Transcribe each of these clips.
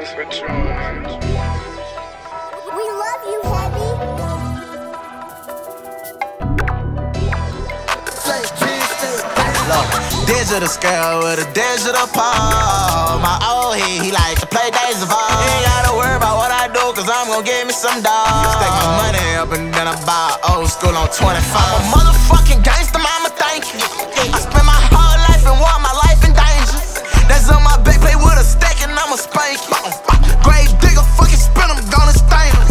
Switch on. We love you, Heavy. Look, digital scale with a digital pole. My old he like to play Days of Old. Ain't gotta worry about what I do, cause I'm gon' give me some dough. Stack my money up and then I buy old school on 25. I'm a motherfucking gangster, mama, thank you. I spent my whole life and want my life in danger. That's on my back, play with a stack and I'ma spank you. Grave digger, fucking spin 'em, gonna stain 'em.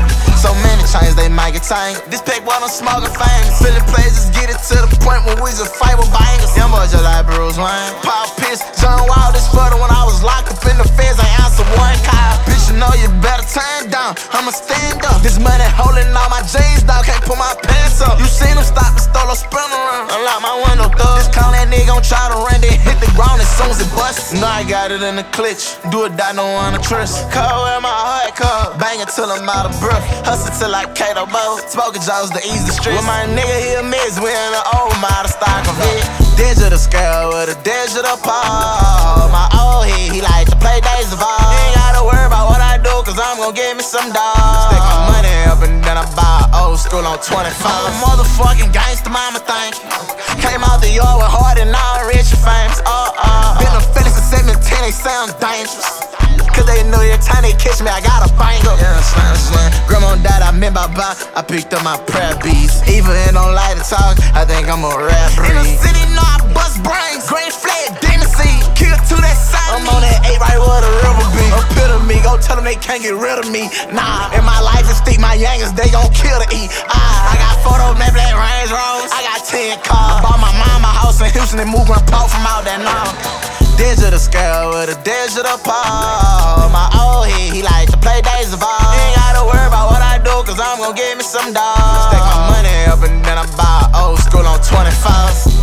So many chains, they might get tangled. This pack while I'm smoking famous. Filling places, get it to the point where we just fight with bangers. Them boys just like Bruce Wayne. Paul Pierce, John Wild, this photo when I was locked up in the feds. I answered one call. Bitch, you know you better turn down. I'ma stand up. This money holding all my jeans down. Can't put my pants up. You seen them stop and stole a spin around. Unlock my window, thug. Just call that nigga gon' try to run, then hit the ground as soon as it busts. Now I got it in the clutch. Do it, die, no one to trust. Call where my heart call. Bang it till I'm out of breath. Hustle till I Kato Bow. Smoking jaws to ease the stress. With my nigga, he a miss. We in the old model stock of it. Digital scale with a digital pole. My old he like to play Days of Old. Ain't gotta worry about what I do, cause I'm gon' give me some dough. Stack my money up and then I buy old school on 25. I'm a motherfucking gangster, mama, thank you. Came out the yard with hard and all rich and famous. Been a Felix at 17, they sound dangerous. Cause they know every time they catch me, I got a banger. Yeah, slam. Grandma died, I remember about. I picked up my prayer beats. Even if don't like to talk, I think I'm a rap breed. In the city, know I bust brains. Green flag, demon seed. Kill to that side. I'm on that 8 right where the river be. Epitome, go tell them they can't get rid of me. Nah, in my life, it's steep my youngest, they gon' kill to eat. I got photos, maybe that Range Rover. I got 10 cars. Bought my mama house in Houston and moved grandpa from out there now. Digital scale with a digital pole. My old he like to play Days of Old. Ain't gotta worry about what I do, cause I'm gon' give me some dough. Stack my money up and then I buy old school on 25.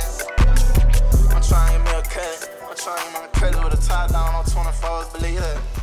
I'm trying my credit with a tie down on 24s, believe that.